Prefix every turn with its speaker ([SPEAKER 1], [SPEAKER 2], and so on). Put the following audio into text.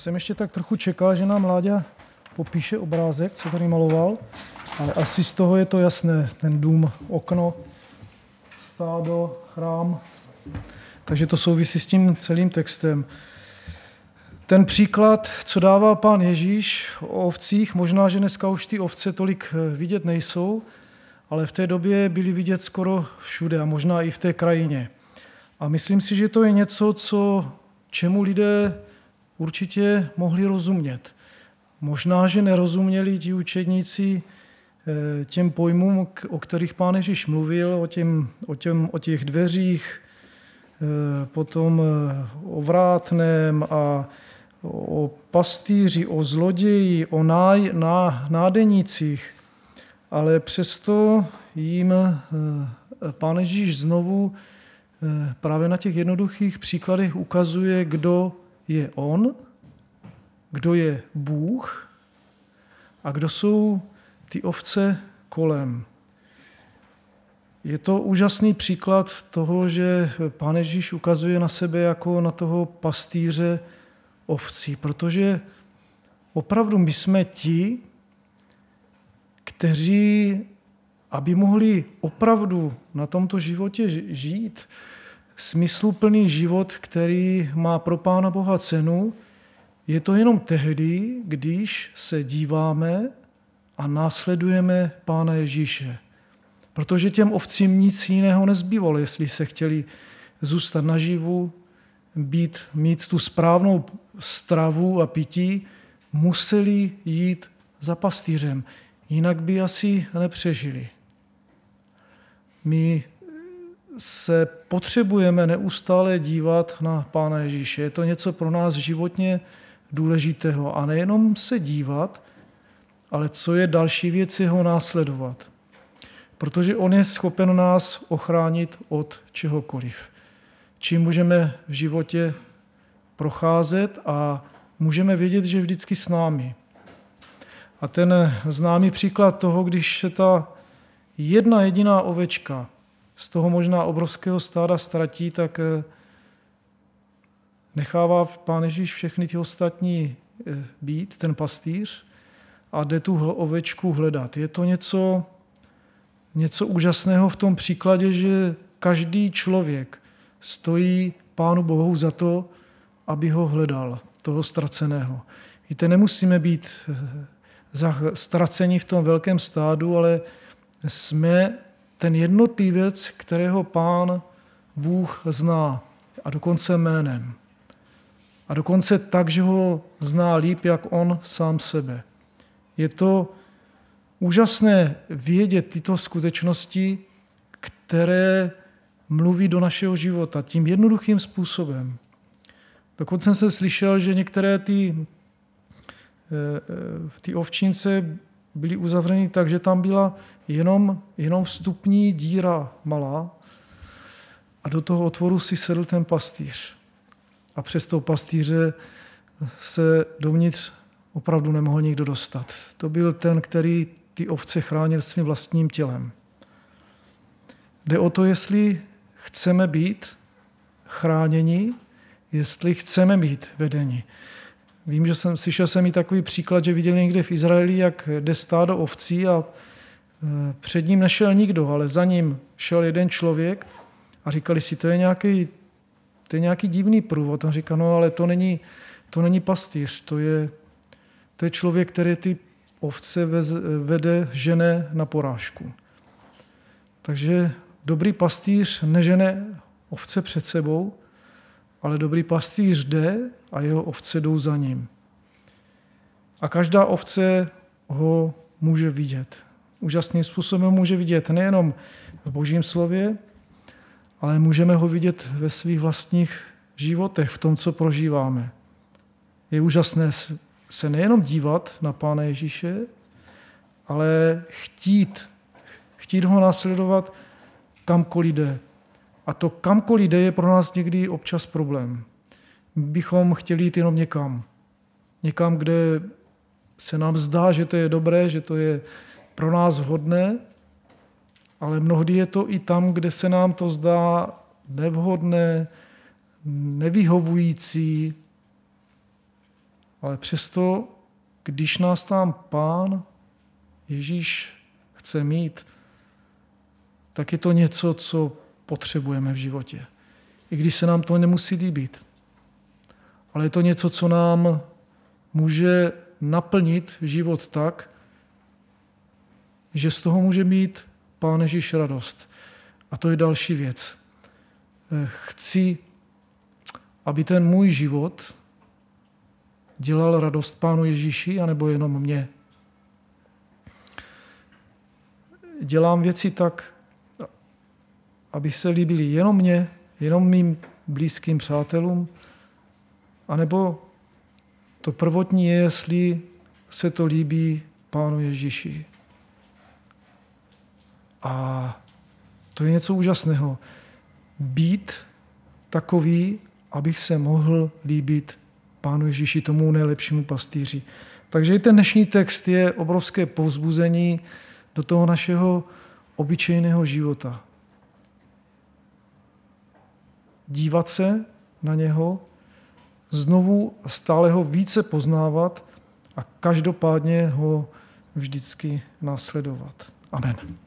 [SPEAKER 1] Jsem ještě tak trochu čekal, že nám Láďa popíše obrázek, co tady maloval, ale asi z toho je to jasné. Ten dům, okno, stádo, chrám. Takže to souvisí s tím celým textem. Ten příklad, co dává Pán Ježíš o ovcích, možná, že dneska už ty ovce tolik vidět nejsou, ale v té době byly vidět skoro všude a možná i v té krajině. A myslím si, že to je něco, čemu lidé určitě mohli rozumět. Možná, že nerozuměli ti učedníci těm pojmům, o kterých Pán Ježíš mluvil, o těch dveřích, potom o vrátném a o pastýři, o zloději, o nádenících, ale přesto jim Pán Ježíš znovu právě na těch jednoduchých příkladech ukazuje, kdo je on, kdo je Bůh a kdo jsou ty ovce kolem. Je to úžasný příklad toho, že Pán Ježíš ukazuje na sebe jako na toho pastýře ovcí, protože opravdu my jsme ti, kteří, aby mohli opravdu na tomto životě žít, smysluplný život, který má pro Pána Boha cenu, je to jenom tehdy, když se díváme a následujeme Pána Ježíše. Protože těm ovcím nic jiného nezbývalo, jestli se chtěli zůstat naživu, mít tu správnou stravu a pití, museli jít za pastýřem, jinak by asi nepřežili. My se potřebujeme neustále dívat na Pána Ježíše. Je to něco pro nás životně důležitého. A nejenom se dívat, ale co je další věc, je ho následovat. Protože on je schopen nás ochránit od čehokoliv. Čím můžeme v životě procházet a můžeme vědět, že vždycky s námi. A ten známý příklad toho, když se ta jedna jediná ovečka z toho možná obrovského stáda ztratí, tak nechává Pán Ježíš všechny ty ostatní být, ten pastýř, a jde tu ovečku hledat. Je to něco úžasného v tom příkladě, že každý člověk stojí Pánu Bohu za to, aby ho hledal, toho ztraceného. Víte, nemusíme být ztraceni v tom velkém stádu, ale jsme ten jednotlivec, kterého Pán Bůh zná, a dokonce jménem. A dokonce tak, že ho zná líp, jak on sám sebe. Je to úžasné vědět tyto skutečnosti, které mluví do našeho života tím jednoduchým způsobem. Dokonce jsem slyšel, že některé ty ovčince byly uzavřeny tak, že tam byla jenom vstupní díra malá a do toho otvoru si sedl ten pastýř. A přes toho pastýře se dovnitř opravdu nemohl nikdo dostat. To byl ten, který ty ovce chránil svým vlastním tělem. Jde o to, jestli chceme být chráněni, jestli chceme být vedeni. Vím, že slyšel jsem i takový příklad, že viděli někde v Izraeli, jak jde stádo ovcí a před ním nešel nikdo, ale za ním šel jeden člověk a říkali si, to je nějaký divný průvod. On říká, no ale to není pastýř, to je člověk, který ty ovce vede, žene na porážku. Takže dobrý pastýř nežene ovce před sebou, ale dobrý pastýř jde a jeho ovce jdou za ním. A každá ovce ho může vidět. Úžasným způsobem může vidět nejenom v Božím slově, ale můžeme ho vidět ve svých vlastních životech, v tom, co prožíváme. Je úžasné se nejenom dívat na Pána Ježíše, ale chtít ho následovat kamkoliv jde. A to kamkoliv jde je pro nás někdy občas problém. My bychom chtěli jít jenom někam. Někam, kde se nám zdá, že to je dobré, že to je pro nás vhodné, ale mnohdy je to i tam, kde se nám to zdá nevhodné, nevyhovující, ale přesto, když nás tam Pán Ježíš chce mít, tak je to něco, co potřebujeme v životě. I když se nám to nemusí líbit. Ale je to něco, co nám může naplnit život tak, že z toho může mít Pán Ježíš radost. A to je další věc. Chci, aby ten můj život dělal radost Pánu Ježíši, anebo jenom mě. Dělám věci tak, aby se líbily jenom mně, jenom mým blízkým přátelům, anebo to prvotní je, jestli se to líbí Pánu Ježíši. A to je něco úžasného. Být takový, abych se mohl líbit Pánu Ježíši, tomu nejlepšímu pastýři. Takže i ten dnešní text je obrovské povzbuzení do toho našeho obyčejného života. Dívat se na něho, znovu stále ho více poznávat a každopádně ho vždycky následovat. Amen.